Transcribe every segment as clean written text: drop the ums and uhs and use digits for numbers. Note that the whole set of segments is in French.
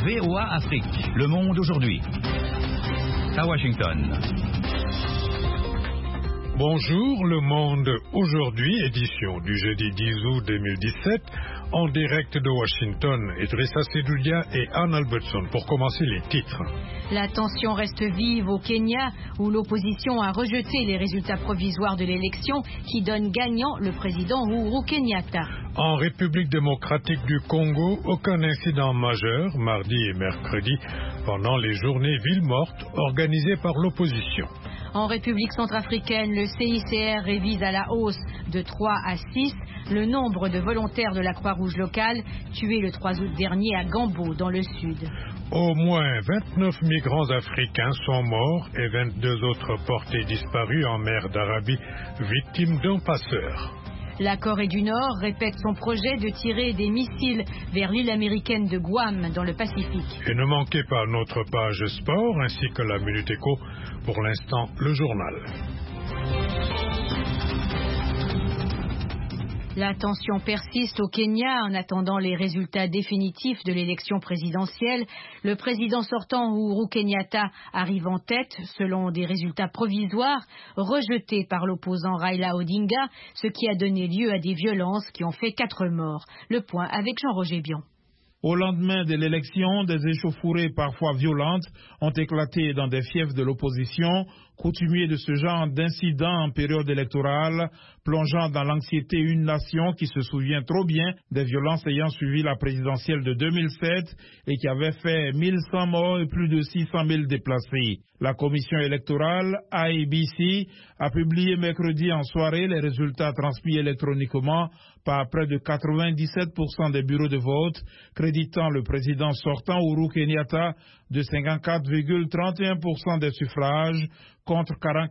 VOA Afrique, le monde aujourd'hui. À Washington. Bonjour, le monde aujourd'hui, édition du jeudi 10 août 2017, en direct de Washington. Idrissa Sedoudia et Anne Albertson pour commencer les titres. La tension reste vive au Kenya, où l'opposition a rejeté les résultats provisoires de l'élection qui donne gagnant le président Uhuru Kenyatta. En République démocratique du Congo, aucun incident majeur mardi et mercredi pendant les journées villes mortes organisées par l'opposition. En République centrafricaine, le CICR révise à la hausse de 3 à 6 le nombre de volontaires de la Croix-Rouge locale tués le 3 août dernier à Gambo, dans le sud. Au moins 29 migrants africains sont morts et 22 autres portés disparus en mer d'Arabie, victimes d'un passeur. La Corée du Nord répète son projet de tirer des missiles vers l'île américaine de Guam dans le Pacifique. Et ne manquez pas notre page sport ainsi que la Minute Éco. Pour l'instant, le journal. La tension persiste au Kenya en attendant les résultats définitifs de l'élection présidentielle. Le président sortant Uhuru Kenyatta arrive en tête selon des résultats provisoires rejetés par l'opposant Raila Odinga, ce qui a donné lieu à des violences qui ont fait 4 morts. Le point avec Jean-Roger Bion. Au lendemain de l'élection, des échauffourées parfois violentes ont éclaté dans des fiefs de l'opposition, coutumier de ce genre d'incidents en période électorale, plongeant dans l'anxiété une nation qui se souvient trop bien des violences ayant suivi la présidentielle de 2007 et qui avait fait 1100 morts et plus de 600 000 déplacés. La commission électorale, IEBC, a publié mercredi en soirée les résultats transmis électroniquement par près de 97% des bureaux de vote, créditant le président sortant Uhuru Kenyatta de 54,31% des suffrages contre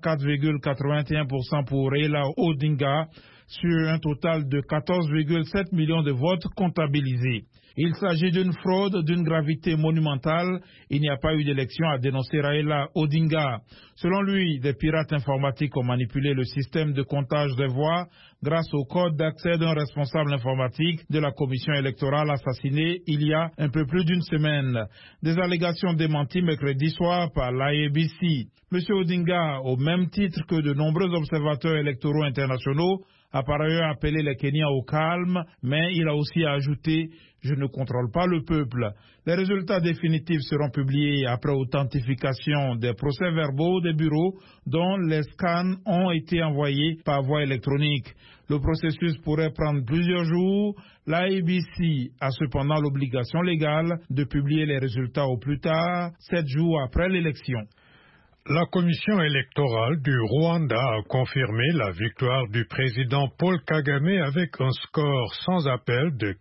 44,81% pour Raila Odinga sur un total de 14,7 millions de votes comptabilisés. Il s'agit d'une fraude d'une gravité monumentale. Il n'y a pas eu d'élection, a dénoncé Raila Odinga. Selon lui, des pirates informatiques ont manipulé le système de comptage des voix grâce au code d'accès d'un responsable informatique de la commission électorale assassiné il y a un peu plus d'une semaine. Des allégations démenties mercredi soir par l'IEBC. M. Odinga, au même titre que de nombreux observateurs électoraux internationaux, a par ailleurs appelé les Kenyans au calme, mais il a aussi ajouté « Je ne contrôle pas le peuple ». Les résultats définitifs seront publiés après authentification des procès-verbaux des bureaux dont les scans ont été envoyés par voie électronique. Le processus pourrait prendre plusieurs jours. L'IEBC a cependant l'obligation légale de publier les résultats au plus tard, 7 jours après l'élection. La commission électorale du Rwanda a confirmé la victoire du président Paul Kagame avec un score sans appel de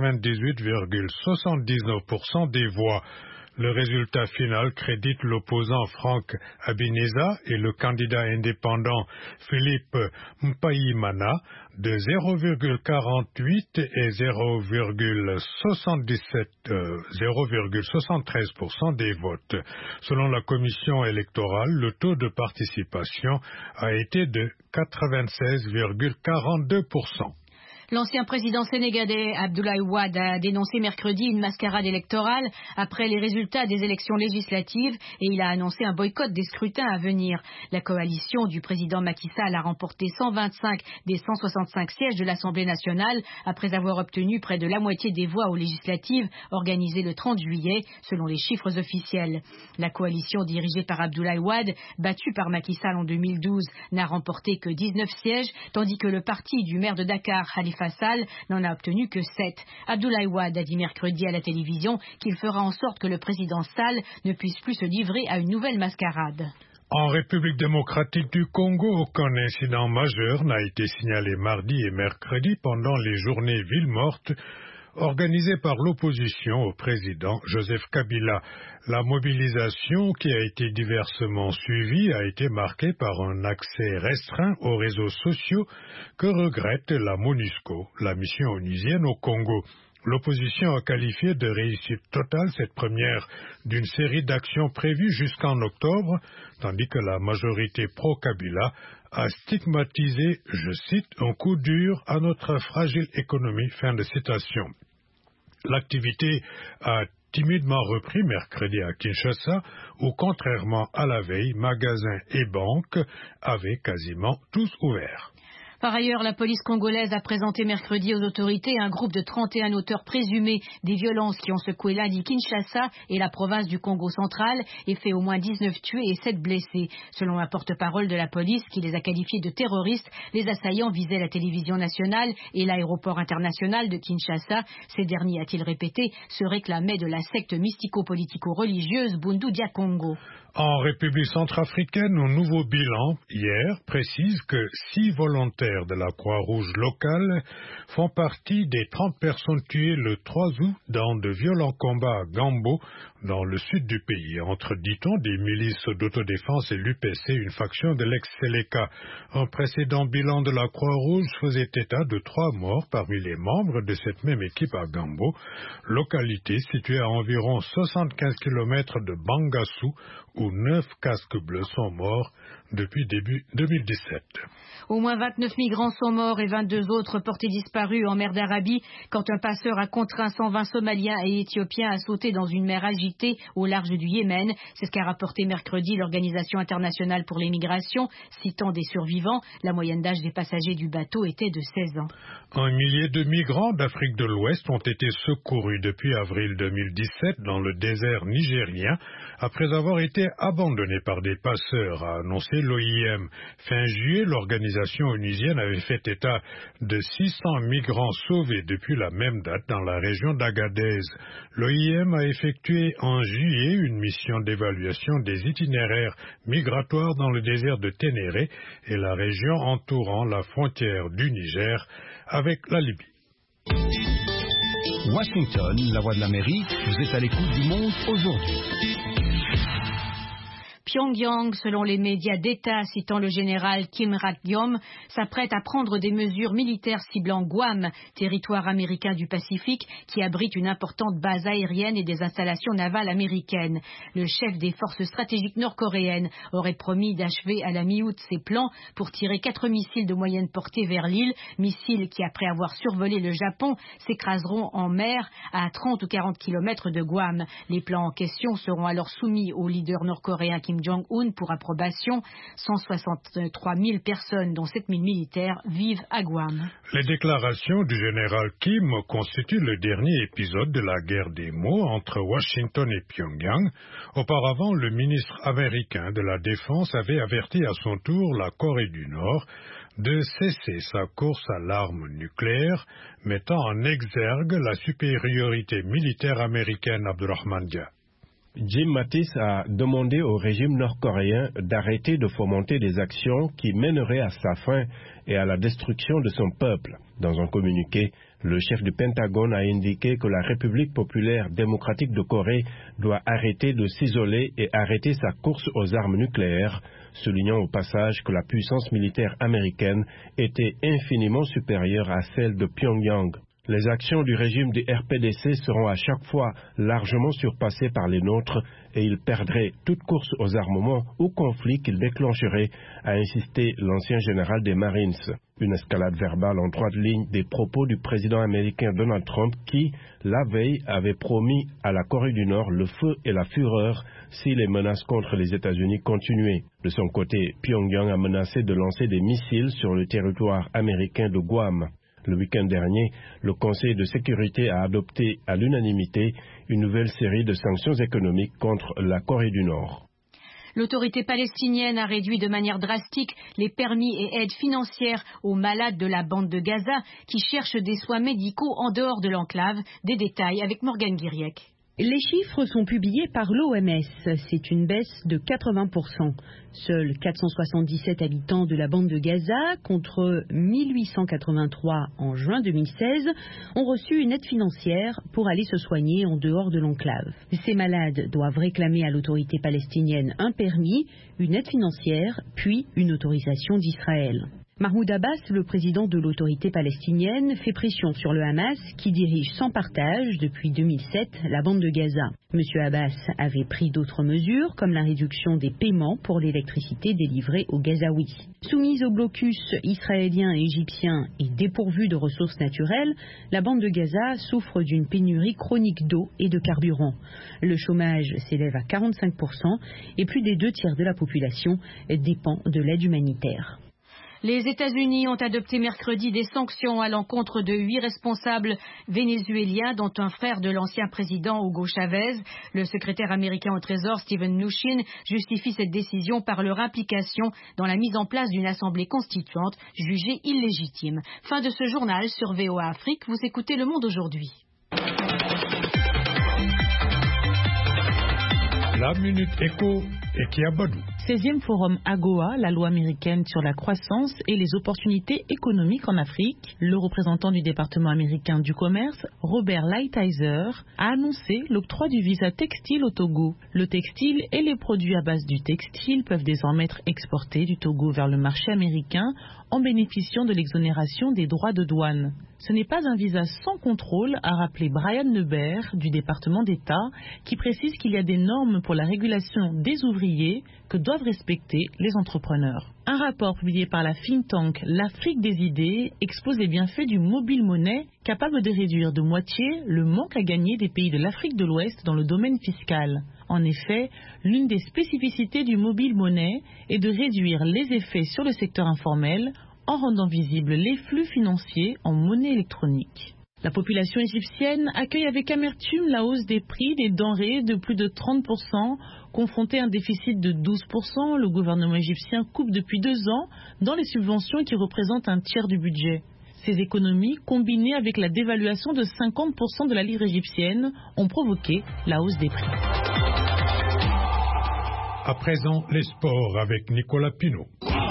98,79% des voix. Le résultat final crédite l'opposant Frank Habineza et le candidat indépendant Philippe Mpayimana de 0,48 et 0,73% des votes. Selon la commission électorale, le taux de participation a été de 96,42%. L'ancien président sénégalais Abdoulaye Wade a dénoncé mercredi une mascarade électorale après les résultats des élections législatives et il a annoncé un boycott des scrutins à venir. La coalition du président Macky Sall a remporté 125 des 165 sièges de l'Assemblée nationale après avoir obtenu près de la moitié des voix aux législatives organisées le 30 juillet, selon les chiffres officiels. La coalition dirigée par Abdoulaye Wade, battue par Macky Sall en 2012, n'a remporté que 19 sièges, tandis que le parti du maire de Dakar, Khalifa Sall, n'en a obtenu que 7. Abdoulaye Wade a dit mercredi à la télévision qu'il fera en sorte que le président Sall ne puisse plus se livrer à une nouvelle mascarade. En République démocratique du Congo, aucun incident majeur n'a été signalé mardi et mercredi pendant les journées villes mortes organisées par l'opposition au président Joseph Kabila. La mobilisation, qui a été diversement suivie, a été marquée par un accès restreint aux réseaux sociaux que regrette la MONUSCO, la mission onusienne au Congo. L'opposition a qualifié de réussite totale cette première d'une série d'actions prévues jusqu'en octobre, tandis que la majorité pro-Kabila a stigmatisé, je cite, un coup dur à notre fragile économie, fin de citation. L'activité a timidement repris mercredi à Kinshasa, où contrairement à la veille, magasins et banques avaient quasiment tous ouverts. Par ailleurs, la police congolaise a présenté mercredi aux autorités un groupe de 31 auteurs présumés des violences qui ont secoué lundi Kinshasa et la province du Congo central et fait au moins 19 tués et 7 blessés. Selon un porte-parole de la police qui les a qualifiés de terroristes, les assaillants visaient la télévision nationale et l'aéroport international de Kinshasa. Ces derniers, a-t-il répété, se réclamaient de la secte mystico-politico-religieuse Bundu Dia Congo. En République centrafricaine, un nouveau bilan, hier, précise que 6 volontaires de la Croix-Rouge locale font partie des 30 personnes tuées le 3 août dans de violents combats à Gambo, dans le sud du pays, entre, dit-on, des milices d'autodéfense et l'UPC, une faction de l'ex-Séléka. Un précédent bilan de la Croix-Rouge faisait état de 3 morts parmi les membres de cette même équipe à Gambo, localité située à environ 75 km de Bangassou, où 9 casques bleus sont morts depuis début 2017. Au moins 29 migrants sont morts et 22 autres portés disparus en mer d'Arabie quand un passeur a contraint 120 Somaliens et Éthiopiens à sauter dans une mer agitée au large du Yémen. C'est ce qu'a rapporté mercredi l'Organisation internationale pour les migrations, citant des survivants. La moyenne d'âge des passagers du bateau était de 16 ans. 1 millier de migrants d'Afrique de l'Ouest ont été secourus depuis avril 2017 dans le désert nigérien après avoir été abandonnés par des passeurs, a annoncé l'OIM. Fin juillet, l'organisation onusienne avait fait état de 600 migrants sauvés depuis la même date dans la région d'Agadez. L'OIM a effectué en juillet une mission d'évaluation des itinéraires migratoires dans le désert de Ténéré et la région entourant la frontière du Niger avec la Libye. Washington, la voix de l'Amérique, vous êtes à l'écoute du monde aujourd'hui. Pyongyang, selon les médias d'État citant le général Kim Rak-gyom, s'apprête à prendre des mesures militaires ciblant Guam, territoire américain du Pacifique, qui abrite une importante base aérienne et des installations navales américaines. Le chef des forces stratégiques nord-coréennes aurait promis d'achever à la mi-août ses plans pour tirer 4 missiles de moyenne portée vers l'île, missiles qui, après avoir survolé le Japon, s'écraseront en mer à 30 ou 40 km de Guam. Les plans en question seront alors soumis au leader nord-coréen Kim Jong-un pour approbation. 163 000 personnes, dont 7 000 militaires, vivent à Guam. Les déclarations du général Kim constituent le dernier épisode de la guerre des mots entre Washington et Pyongyang. Auparavant, le ministre américain de la Défense avait averti à son tour la Corée du Nord de cesser sa course à l'arme nucléaire, mettant en exergue la supériorité militaire américaine. Abdurrahman Dia. Jim Mattis a demandé au régime nord-coréen d'arrêter de fomenter des actions qui mèneraient à sa fin et à la destruction de son peuple. Dans un communiqué, le chef du Pentagone a indiqué que la République populaire démocratique de Corée doit arrêter de s'isoler et arrêter sa course aux armes nucléaires, soulignant au passage que la puissance militaire américaine était infiniment supérieure à celle de Pyongyang. Les actions du régime du RPDC seront à chaque fois largement surpassées par les nôtres et ils perdraient toute course aux armements ou conflits qu'ils déclencheraient, a insisté l'ancien général des Marines. Une escalade verbale en droite ligne des propos du président américain Donald Trump qui, la veille, avait promis à la Corée du Nord le feu et la fureur si les menaces contre les États-Unis continuaient. De son côté, Pyongyang a menacé de lancer des missiles sur le territoire américain de Guam. Le week-end dernier, le Conseil de sécurité a adopté à l'unanimité une nouvelle série de sanctions économiques contre la Corée du Nord. L'autorité palestinienne a réduit de manière drastique les permis et aides financières aux malades de la bande de Gaza qui cherchent des soins médicaux en dehors de l'enclave. Des détails avec Morgane Guiriec. Les chiffres sont publiés par l'OMS. C'est une baisse de 80%. Seuls 477 habitants de la bande de Gaza, contre 1883 en juin 2016, ont reçu une aide financière pour aller se soigner en dehors de l'enclave. Ces malades doivent réclamer à l'autorité palestinienne un permis, une aide financière, puis une autorisation d'Israël. Mahmoud Abbas, le président de l'autorité palestinienne, fait pression sur le Hamas qui dirige sans partage depuis 2007 la bande de Gaza. M. Abbas avait pris d'autres mesures comme la réduction des paiements pour l'électricité délivrée aux Gazaouis. Soumise au blocus israélien et égyptien et dépourvue de ressources naturelles, la bande de Gaza souffre d'une pénurie chronique d'eau et de carburant. Le chômage s'élève à 45% et plus des 2 tiers de la population dépend de l'aide humanitaire. Les États-Unis ont adopté mercredi des sanctions à l'encontre de 8 responsables vénézuéliens, dont un frère de l'ancien président Hugo Chavez. Le secrétaire américain au Trésor, Steven Mnuchin, justifie cette décision par leur implication dans la mise en place d'une assemblée constituante jugée illégitime. Fin de ce journal sur VOA Afrique. Vous écoutez Le Monde aujourd'hui. La Minute Éco et Kiabadou. 16e forum AGOA, la loi américaine sur la croissance et les opportunités économiques en Afrique. Le représentant du département américain du commerce, Robert Lighthizer, a annoncé l'octroi du visa textile au Togo. Le textile et les produits à base du textile peuvent désormais être exportés du Togo vers le marché américain en bénéficiant de l'exonération des droits de douane. Ce n'est pas un visa sans contrôle, a rappelé Brian Lebert du département d'État, qui précise qu'il y a des normes pour la régulation des ouvriers que doivent respecter les entrepreneurs. Un rapport publié par la think tank L'Afrique des idées expose les bienfaits du mobile money, capable de réduire de moitié le manque à gagner des pays de l'Afrique de l'Ouest dans le domaine fiscal. En effet, l'une des spécificités du mobile money est de réduire les effets sur le secteur informel en rendant visibles les flux financiers en monnaie électronique. La population égyptienne accueille avec amertume la hausse des prix des denrées de plus de 30%. Confronté à un déficit de 12%, le gouvernement égyptien coupe depuis 2 ans dans les subventions qui représentent un tiers du budget. Ces économies, combinées avec la dévaluation de 50% de la livre égyptienne, ont provoqué la hausse des prix. À présent, les sports avec Nicolas Pinault.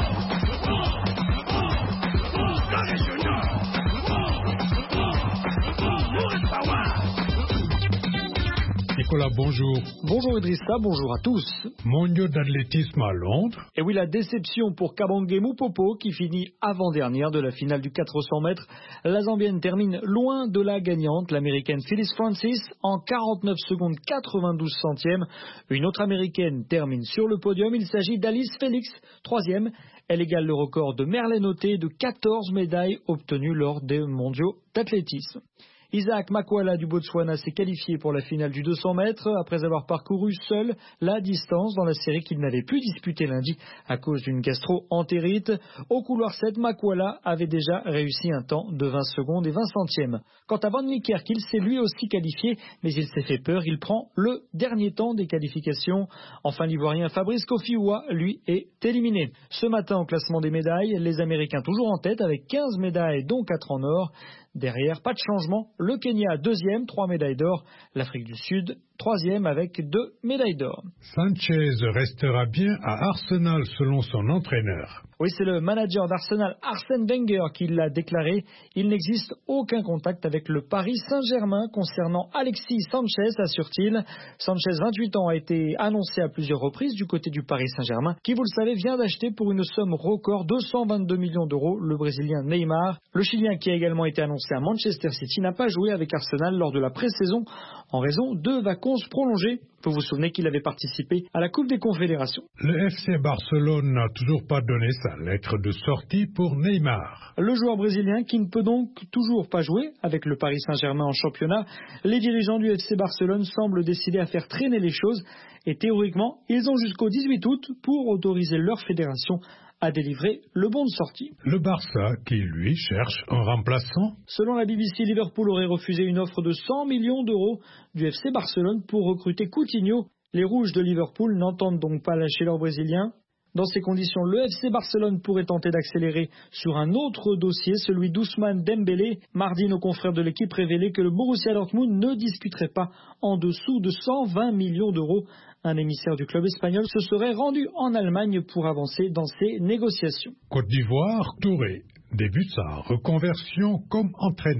Nicolas, bonjour. Bonjour Idrissa, bonjour à tous. Mondiaux d'athlétisme à Londres. Et oui, la déception pour Kabangé Mupopo qui finit avant-dernière de la finale du 400 mètres. La Zambienne termine loin de la gagnante, l'américaine Phyllis Francis, en 49 secondes 92 centièmes. Une autre américaine termine sur le podium, il s'agit d'Alice Félix, 3e. Elle égale le record de Merlin Oté de 14 médailles obtenues lors des mondiaux d'athlétisme. Isaac Makwala du Botswana s'est qualifié pour la finale du 200 mètres après avoir parcouru seul la distance dans la série qu'il n'avait plus disputée lundi à cause d'une gastro-entérite. Au couloir 7, Makwala avait déjà réussi un temps de 20 secondes et 20 centièmes. Quant à Van Niekerk, il s'est lui aussi qualifié, mais il s'est fait peur. Il prend le dernier temps des qualifications. Enfin, l'Ivoirien Fabrice Kofiwa, lui, est éliminé. Ce matin, au classement des médailles, les Américains toujours en tête avec 15 médailles, dont 4 en or. Derrière, pas de changement, le Kenya 2e, 3 médailles d'or, l'Afrique du Sud 3e avec 2 médailles d'or. Sanchez restera bien à Arsenal selon son entraîneur. Oui, c'est le manager d'Arsenal, Arsène Wenger, qui l'a déclaré. Il n'existe aucun contact avec le Paris Saint-Germain concernant Alexis Sanchez, assure-t-il. Sanchez, 28 ans, a été annoncé à plusieurs reprises du côté du Paris Saint-Germain, qui, vous le savez, vient d'acheter pour une somme record 222 millions d'euros le Brésilien Neymar. Le Chilien, qui a également été annoncé à Manchester City, n'a pas joué avec Arsenal lors de la pré-saison en raison de vacances prolongées. Vous vous souvenez qu'il avait participé à la Coupe des Confédérations. Le FC Barcelone n'a toujours pas donné sa lettre de sortie pour Neymar. Le joueur brésilien qui ne peut donc toujours pas jouer avec le Paris Saint-Germain en championnat. Les dirigeants du FC Barcelone semblent décidés à faire traîner les choses et théoriquement, ils ont jusqu'au 18 août pour autoriser leur fédération à délivrer le bon de sortie. Le Barça, qui lui cherche un remplaçant. Selon la BBC, Liverpool aurait refusé une offre de 100 millions d'euros du FC Barcelone pour recruter Coutinho. Les Rouges de Liverpool n'entendent donc pas lâcher leur Brésilien. Dans ces conditions, le FC Barcelone pourrait tenter d'accélérer sur un autre dossier, celui d'Ousmane Dembélé. Mardi, nos confrères de l'équipe révélaient que le Borussia Dortmund ne discuterait pas en dessous de 120 millions d'euros. Un émissaire du club espagnol se serait rendu en Allemagne pour avancer dans ces négociations. Côte d'Ivoire, Touré débute sa reconversion comme entraîneur.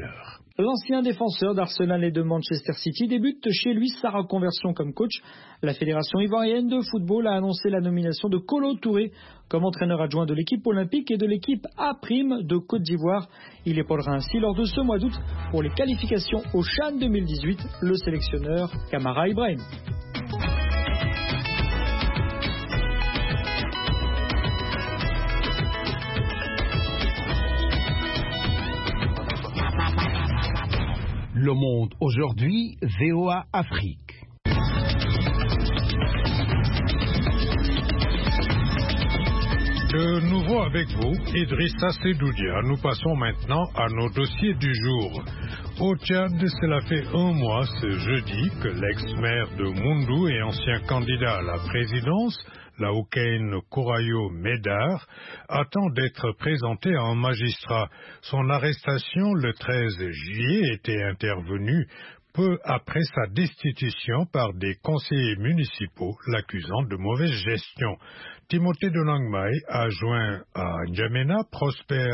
L'ancien défenseur d'Arsenal et de Manchester City débute chez lui sa reconversion comme coach. La Fédération ivoirienne de football a annoncé la nomination de Kolo Touré comme entraîneur adjoint de l'équipe olympique et de l'équipe A' de Côte d'Ivoire. Il épaulera ainsi lors de ce mois d'août pour les qualifications au CHAN 2018 le sélectionneur Kamara Ibrahim. Le Monde aujourd'hui, VOA Afrique. De nouveau avec vous, Idrissa Sedoudia. Nous passons maintenant à nos dossiers du jour. Au Tchad, cela fait un mois ce jeudi que l'ex-maire de Moundou et ancien candidat à la présidence, Laoukaine Kourayo Médar, attend d'être présenté à un magistrat. Son arrestation le 13 juillet était intervenue peu après sa destitution par des conseillers municipaux l'accusant de mauvaise gestion. Timothée Donangmai a joint à N'Djamena Prosper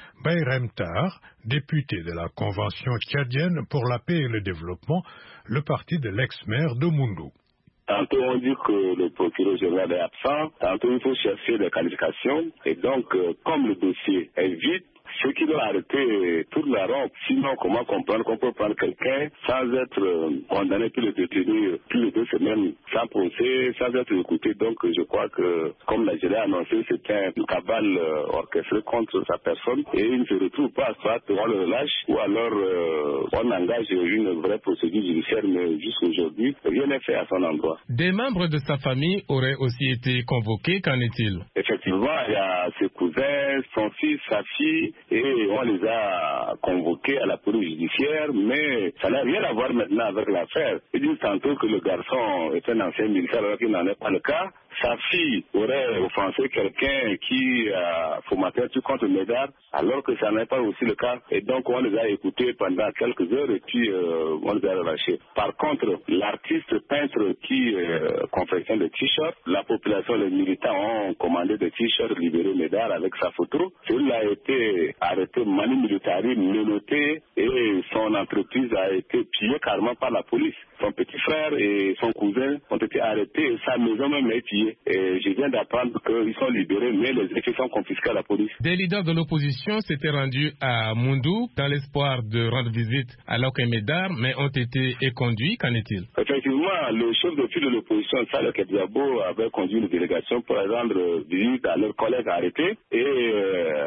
Bayremtar, député de la Convention tchadienne pour la paix et le développement, le parti de l'ex-maire de Moundou. Tantôt on dit que le procureur général est absent, tantôt il faut chercher des qualifications. Et donc, comme le dossier est vide, ceux qui l'ont arrêté tournent la ronde. Sinon, comment comprendre qu'on peut prendre quelqu'un sans être condamné puis le détenir plus de 2 semaines, sans procès, sans être écouté. Donc, je crois que, comme l'Algérie a annoncé, c'était une cabale orchestrée contre sa personne et il ne se retrouve pas. Soit on le relâche ou alors on engage une vraie procédure judiciaire, mais jusqu'aujourd'hui, rien n'est fait à son endroit. Des membres de sa famille auraient aussi été convoqués, qu'en est-il? Effectivement, il y a ses cousins, son fils, sa fille, et on les a convoqués à la police judiciaire, mais ça n'a rien à voir maintenant avec l'affaire. Ils disent tantôt que le garçon est un ancien militaire alors qu'il n'en est pas le cas. Sa fille aurait offensé quelqu'un qui a fomenté un truc contre Médard, alors que ça n'est pas aussi le cas. Et donc on les a écoutés pendant quelques heures et puis on les a relâchés. Par contre, l'artiste peintre qui confectionne des t-shirts, la population, les militants ont commandé des t-shirts libérés Médard avec sa photo. Celui-là a été arrêté manu militari, menotté et son entreprise a été pillée carrément par la police. Son petit frère et son cousin ont été arrêtés et sa maison même est pillée. Et je viens d'apprendre qu'ils sont libérés, mais les effets sont confisqués à la police. Des leaders de l'opposition s'étaient rendus à Moundou dans l'espoir de rendre visite à Laoukaine Médar, mais ont été éconduits. Qu'en est-il? Effectivement, le chef de file de l'opposition, Saleh Kebzabo, avait conduit une délégation pour rendre visite à leurs collègues arrêtés. Et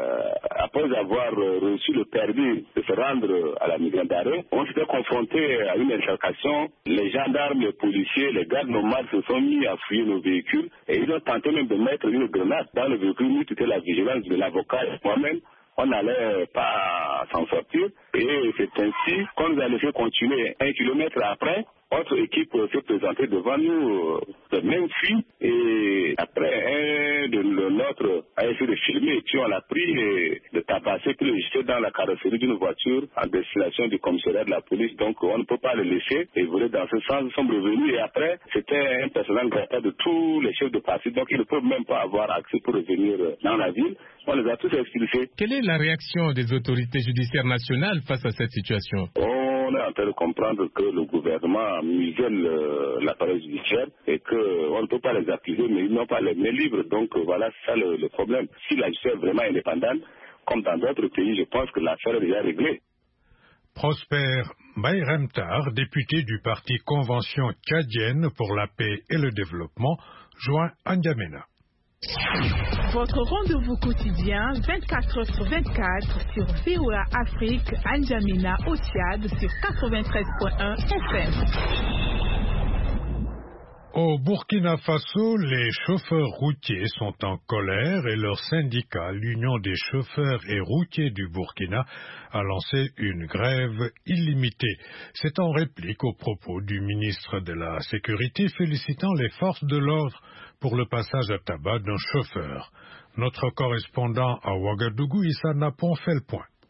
après avoir reçu le permis de se rendre à la maison d'arrêt, on s'était confronté à une altercation. Les gendarmes, les policiers, les gardes nomades se sont mis à fouiller nos véhicules. Et ils ont tenté même de mettre une grenade dans le véhicule. Nous, c'était la vigilance de l'avocat et moi-même. On n'allait pas s'en sortir. Et c'est ainsi qu'on nous a laissé continuer 1 kilomètre après. Notre équipe s'est présentée devant nous de même fuite. Et après, un de nôtres a essayé de filmer. Et puis on l'a pris et de tabasser puis le jeter dans la carrosserie d'une voiture en destination du commissariat de la police. Donc on ne peut pas le laisser évoluer dans ce sens. Nous sommes revenus et après, c'était un personnel grattant de tous les chefs de parti. Donc ils ne peuvent même pas avoir accès pour revenir dans la ville. On les a tous expulsés. Quelle est la réaction des autorités judiciaires nationales face à cette situation? On est en train de comprendre que le gouvernement muselle l'appareil judiciaire et qu'on ne peut pas les accuser, mais ils n'ont pas les mains libres. Donc voilà, c'est ça le problème. Si la justice est vraiment indépendante, comme dans d'autres pays, je pense que l'affaire est déjà réglée. Prosper Bayremtar, député du parti Convention tchadienne pour la paix et le développement, joint à N'Djamena. Votre rendez-vous quotidien 24h/24 sur VOA Afrique, à N'Djamena au Tchad sur 93.1 FM. Au Burkina Faso, les chauffeurs routiers sont en colère et leur syndicat, l'Union des chauffeurs et routiers du Burkina, a lancé une grève illimitée. C'est en réplique aux propos du ministre de la Sécurité félicitant les forces de l'ordre pour le passage à tabac d'un chauffeur. Notre correspondant à Ouagadougou, Issa Napon, fait le point.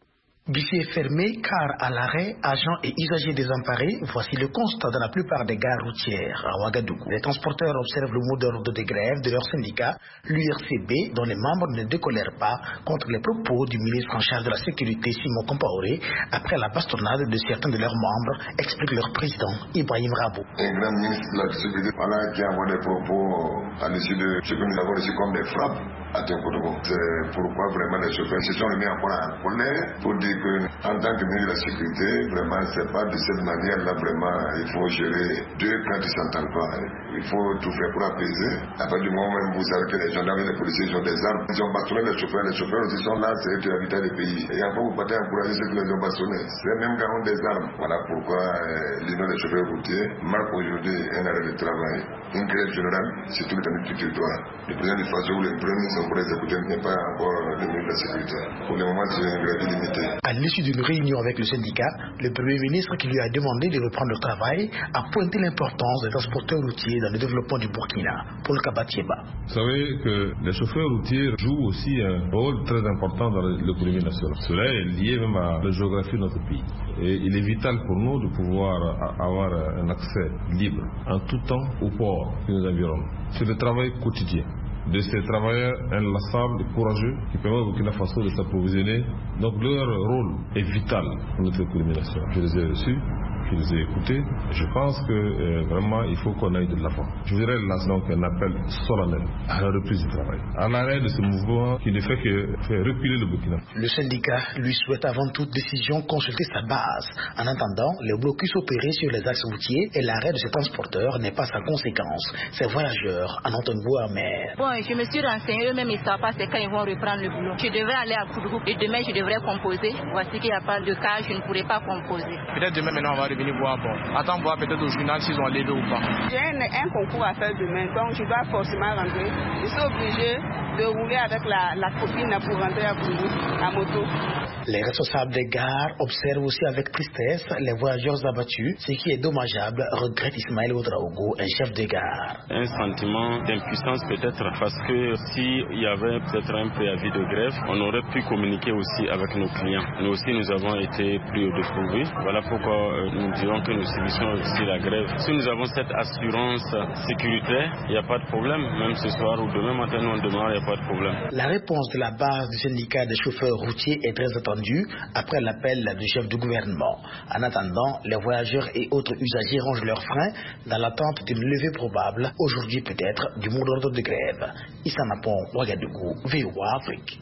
Guichet fermé, car à l'arrêt, agents et usagers désemparés, voici le constat dans la plupart des gares routières à Ouagadougou. Les transporteurs observent le mot d'ordre de grève de leur syndicat, l'URCB, dont les membres ne décolèrent pas contre les propos du ministre en charge de la sécurité, Simon Compaoré, après la bastonnade de certains de leurs membres, explique leur président, Ibrahim Rabo. Un grand ministre de la sécurité, qui envoie des propos à l'issue de ce que nous avons reçu comme des frappes à Tinkodogo. C'est pourquoi vraiment les chauffeurs se sont remis encore en colère pour dire que, en tant que ministre de la sécurité, vraiment, c'est pas de cette manière-là, vraiment, il faut gérer deux clans qui s'entendent pas. Il faut tout faire pour apaiser. À partir du moment où vous savez que les gendarmes et les policiers ils ont des armes, ils ont bastonné les chauffeurs aussi sont là, c'est eux qui habitent le pays. Et après, vous partez encourager ceux qui les ont bastonnés. C'est même gars ont des armes. Voilà pourquoi l'Union des chauffeurs routiers marque aujourd'hui un arrêt de travail, une grève générale sur tout le territoire. Le président du Faso ou le premier ministre pour les écouter n'est pas encore le ministre de la sécurité. Pour le moment, c'est une grève illimitée. À l'issue d'une réunion avec le syndicat, le Premier ministre qui lui a demandé de reprendre le travail a pointé l'importance des transporteurs routiers dans le développement du Burkina. Paul Kabatieba. Vous savez que les chauffeurs routiers jouent aussi un rôle très important dans l'économie nationale. Cela est lié même à la géographie de notre pays. Et il est vital pour nous de pouvoir avoir un accès libre en tout temps au port qui nous environne. C'est le travail quotidien de ces travailleurs inlassables et courageux qui permettent au Burkina Faso de s'approvisionner. Donc leur rôle est vital pour notre économie nationale. Je les ai reçus, je les ai écoutés. Je pense que vraiment il faut qu'on aille de l'avant. Je voudrais lancer donc un appel solennel à la reprise du travail, à l'arrêt de ce mouvement qui ne fait que faire reculer le Burkina. Le syndicat lui souhaite avant toute décision consulter sa base. En attendant, le blocus opéré sur les axes routiers et l'arrêt de ces transporteurs n'est pas sans conséquence. Ces voyageurs en ont un goût amer. Bon, je me suis renseigné, eux-mêmes ils ne savent pas c'est quand ils vont reprendre le boulot. Je devrais aller à Koudougou et demain je devrais composer. Voici qu'il n'y a pas de cas, je ne pourrai pas composer. Peut-être demain maintenant on va revenir voir, bon, attends voir peut-être au journal s'ils ont levé ou pas. J'ai un concours à faire demain, donc je dois forcément rentrer. Je suis obligé de rouler avec la copine pour rentrer à Koudougou, à moto. Les responsables des gares observent aussi avec tristesse les voyageurs abattus, ce qui est dommageable, regrette Ismaël Oudraogo, un chef de gare. Un sentiment d'impuissance peut-être, parce que s'il y avait peut-être un préavis de grève, on aurait pu communiquer aussi avec nos clients. Nous aussi, nous avons été pris au dépourvu. Voilà pourquoi nous dirons que nous subissons aussi la grève. Si nous avons cette assurance sécuritaire, il n'y a pas de problème. Même ce soir ou demain matin, nous on demeure, il n'y a pas de problème. La réponse de la base du syndicat des chauffeurs routiers est très attendue après l'appel du chef du gouvernement. En attendant, les voyageurs et autres usagers rangent leurs freins dans l'attente d'une levée probable, aujourd'hui peut-être, du mot d'ordre de grève. Issa Napon, Ouagadougou, VOA Afrique.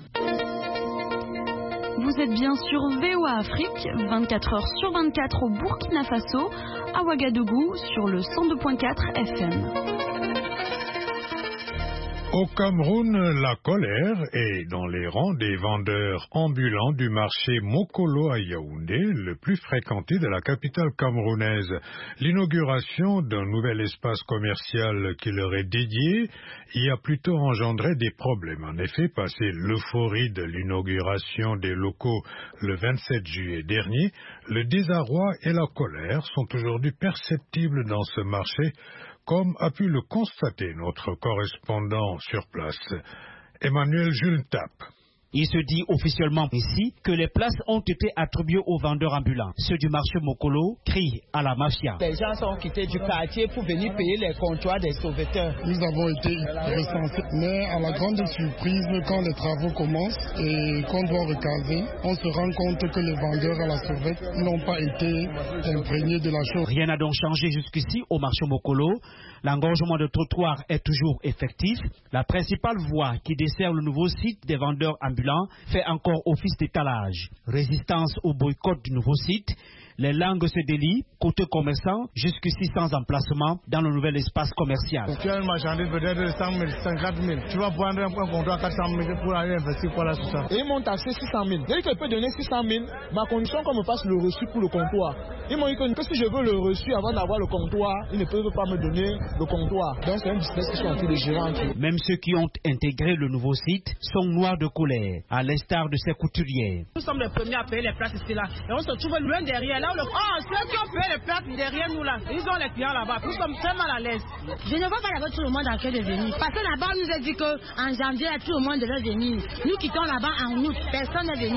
Vous êtes bien sur VOA Afrique, 24 heures sur 24 au Burkina Faso, à Ouagadougou, sur le 102.4 FM. Au Cameroun, la colère est dans les rangs des vendeurs ambulants du marché Mokolo à Yaoundé, le plus fréquenté de la capitale camerounaise. L'inauguration d'un nouvel espace commercial qui leur est dédié y a plutôt engendré des problèmes. En effet, passé l'euphorie de l'inauguration des locaux le 27 juillet dernier, le désarroi et la colère sont aujourd'hui perceptibles dans ce marché, comme a pu le constater notre correspondant sur place, Emmanuel Jultap. Il se dit officiellement ici que les places ont été attribuées aux vendeurs ambulants. Ceux du marché Mokolo crient à la mafia. Les gens sont quittés du quartier pour venir payer les comptoirs des sauveteurs. Nous avons été recensés, mais à la grande surprise, quand les travaux commencent et qu'on doit recaser, on se rend compte que les vendeurs à la sauvette n'ont pas été imprégnés de la chose. Rien n'a donc changé jusqu'ici au marché Mokolo. L'engorgement de trottoirs est toujours effectif. La principale voie qui dessert le nouveau site des vendeurs ambulants fait encore office d'étalage. Résistance au boycott du nouveau site. Les langues se délient, côté commerçant, jusqu'ici sans emplacement dans le nouvel espace commercial. Tu as une marchandise peut-être de 100 000, 50 000. Tu vas prendre un comptoir 400 000 pour aller investir quoi là tout ça. Et ils m'ont taxé 600 000. Dès qu'il peut donner 600 000, ma condition qu'on me fasse le reçu pour le comptoir. Ils m'ont dit que si je veux le reçu avant d'avoir le comptoir, ils ne peuvent pas me donner le comptoir. Donc c'est un business qui sont en train de gérer entre eux. Même ceux qui ont intégré le nouveau site sont noirs de colère, à l'instar de ces couturiers. Nous sommes les premiers à payer les places ici là. Et on se trouve loin derrière. Là, ceux qui ont payé les places derrière nous là, ils ont les clients là-bas. Nous sommes très mal à l'aise. Je ne vois pas d'abord tout le monde en train de venir. Parce que là-bas, on nous a dit qu'en janvier, tout le monde devait venir. Nous quittons là-bas en août. Personne n'est venu.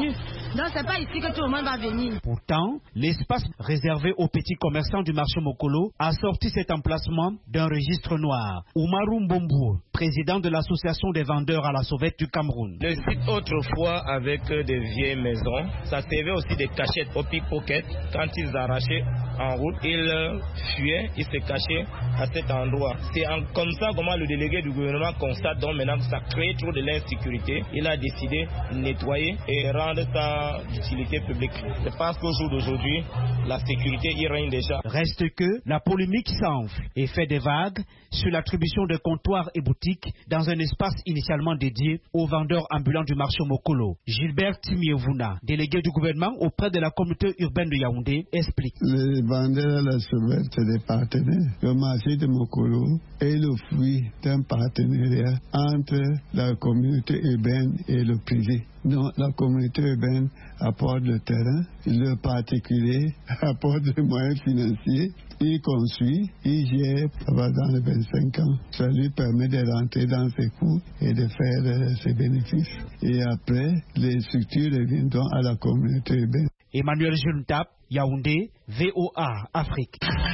Donc c'est pas ici que tout le monde va venir. Pourtant, l'espace réservé aux petits commerçants du marché Mokolo a sorti cet emplacement d'un registre noir. Oumarou Mbombo, président de l'association des vendeurs à la sauvette du Cameroun. Le site autrefois avec des vieilles maisons, ça servait aussi des cachettes au pickpocket. Quand ils arrachaient en route, ils fuyaient, ils se cachaient à cet endroit. C'est comme ça comment le délégué du gouvernement constate donc maintenant que ça crée trop de l'insécurité. Il a décidé de nettoyer et rendre ça d'utilité publique. C'est parce qu'au jour d'aujourd'hui, la sécurité y règne déjà. Reste que la polémique s'enfle et fait des vagues sur l'attribution de comptoirs et boutiques dans un espace initialement dédié aux vendeurs ambulants du marché Mokolo. Gilbert Timievuna, délégué du gouvernement auprès de la communauté urbaine de Yaoundé, explique. Les vendeurs à la sauvette, c'est des partenaires. Le marché de Mokolo est le fruit d'un partenariat entre la communauté urbaine et le privé. Donc la communauté urbaine apporte le terrain, le particulier apporte des moyens financiers, il construit, il gère dans les 25 ans. Ça lui permet de rentrer dans ses coûts et de faire ses bénéfices. Et après, les structures reviendront à la communauté urbaine. Emmanuel Juntap, Yaoundé, VOA Afrique.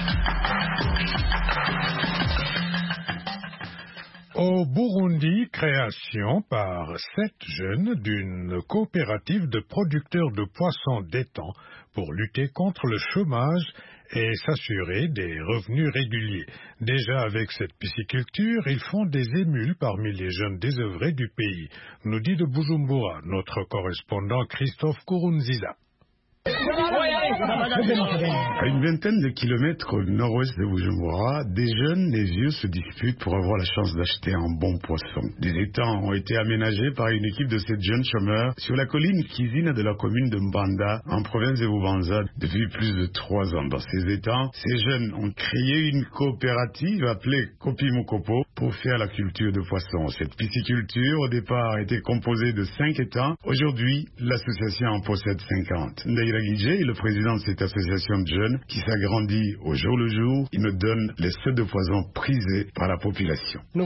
Au Burundi, création par 7 jeunes d'une coopérative de producteurs de poissons d'étang pour lutter contre le chômage et s'assurer des revenus réguliers. Déjà avec cette pisciculture, ils font des émules parmi les jeunes désœuvrés du pays, nous dit de Bujumbura notre correspondant Christophe Kurunziza. À une vingtaine de kilomètres au nord-ouest de Bujumbura, des jeunes et vieux se disputent pour avoir la chance d'acheter un bon poisson. Des étangs ont été aménagés par une équipe de 7 jeunes chômeurs sur la colline Kizina de la commune de Mbanda, en province de Bubanza, depuis plus de 3 ans. Dans ces étangs, ces jeunes ont créé une coopérative appelée Kopi Mokopo pour faire la culture de poissons. Cette pisciculture, au départ, était composée de 5 étangs. Aujourd'hui, l'association en possède 50. Guidjé est le président de cette association de jeunes qui s'agrandit au jour le jour. Il me donne les sortes de poissons prisés par la population. Il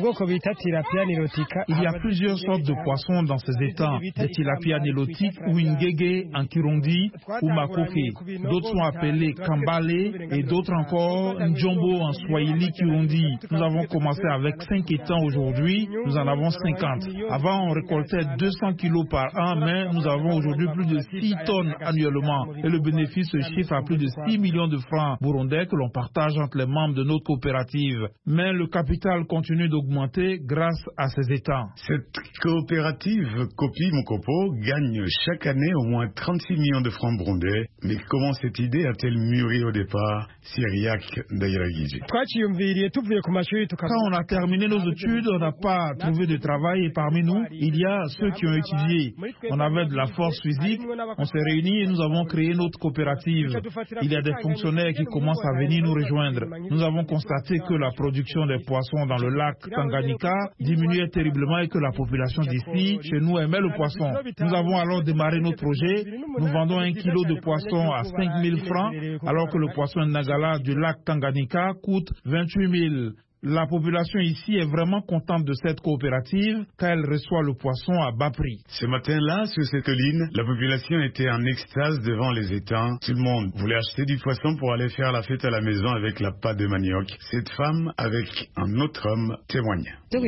y a plusieurs sortes de poissons dans ces étangs. Des tilapia nilotiques ou ngege en kirundi ou makoke. D'autres sont appelés kambale et d'autres encore njombo en swahili kirundi. Nous avons commencé avec 5 étangs aujourd'hui. Nous en avons 50. Avant, on récoltait 200 kilos par an, mais nous avons aujourd'hui plus de 6 tonnes annuellement. Et le bénéfice se chiffre à plus de 6 millions de francs burundais que l'on partage entre les membres de notre coopérative. Mais le capital continue d'augmenter grâce à ces étangs. Cette coopérative Kopi Mokopo gagne chaque année au moins 36 millions de francs burundais. Mais comment cette idée a-t-elle mûri au départ? Syriac Dairagiji. Quand on a terminé nos études, on n'a pas trouvé de travail et parmi nous, il y a ceux qui ont étudié. On avait de la force physique, on s'est réunis et nous avons créé notre coopérative. Il y a des fonctionnaires qui commencent à venir nous rejoindre. Nous avons constaté que la production des poissons dans le lac Tanganyika diminuait terriblement et que la population d'ici, chez nous, aimait le poisson. Nous avons alors démarré notre projet. Nous vendons 1 kilo de poisson à 5 000 francs, alors que le poisson Nagala du lac Tanganyika coûte 28 000. La population ici est vraiment contente de cette coopérative car elle reçoit le poisson à bas prix. Ce matin-là, sur cette colline, la population était en extase devant les étangs. Tout le monde voulait acheter du poisson pour aller faire la fête à la maison avec la pâte de manioc. Cette femme, avec un autre homme, témoigne.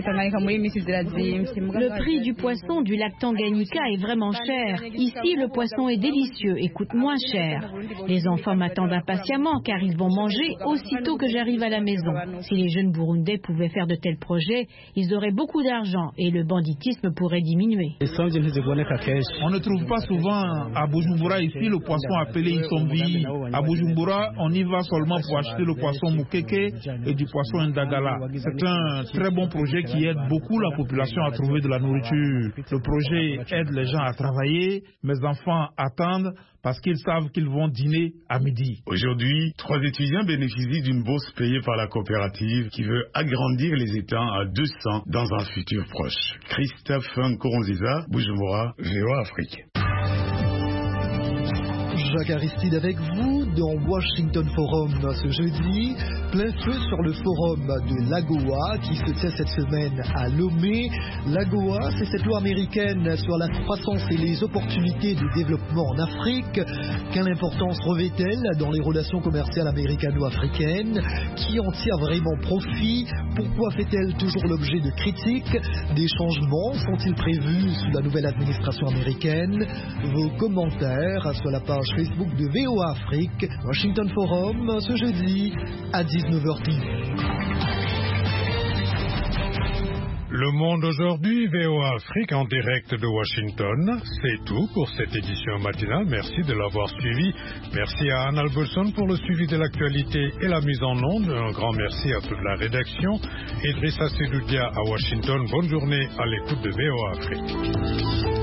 Le prix du poisson du lac Tanganyika est vraiment cher. Ici, le poisson est délicieux et coûte moins cher. Les enfants m'attendent impatiemment car ils vont manger aussitôt que j'arrive à la maison. Si les jeunes Burundais pouvaient faire de tels projets, ils auraient beaucoup d'argent et le banditisme pourrait diminuer. On ne trouve pas souvent à Bujumbura ici le poisson appelé Isombi. À Bujumbura, on y va seulement pour acheter le poisson Mukeke et du poisson Ndagala. C'est un très bon projet qui aide beaucoup la population à trouver de la nourriture. Le projet aide les gens à travailler. Mes enfants attendent parce qu'ils savent qu'ils vont dîner à midi. Aujourd'hui, 3 étudiants bénéficient d'une bourse payée par la coopérative qui veut agrandir les étangs à 200 dans un futur proche. Christophe Nkurunziza, Bujumbura, VOA Afrique. Jacques Aristide avec vous dans Washington Forum ce jeudi. Plein feu sur le forum de l'AGOA qui se tient cette semaine à Lomé. L'AGOA, c'est cette loi américaine sur la croissance et les opportunités de développement en Afrique. Quelle importance revêt-elle dans les relations commerciales américano-africaines? Qui en tire vraiment profit? Pourquoi fait-elle toujours l'objet de critiques? Des changements sont-ils prévus sous la nouvelle administration américaine? Vos commentaires sur la page Facebook de VOA Afrique, Washington Forum, ce jeudi à 19h10. Le Monde aujourd'hui, VOA Afrique en direct de Washington. C'est tout pour cette édition matinale. Merci de l'avoir suivi. Merci à Anne Alberson pour le suivi de l'actualité et la mise en onde. Un grand merci à toute la rédaction. Idrissa Sedoudia à Washington. Bonne journée à l'écoute de VOA Afrique.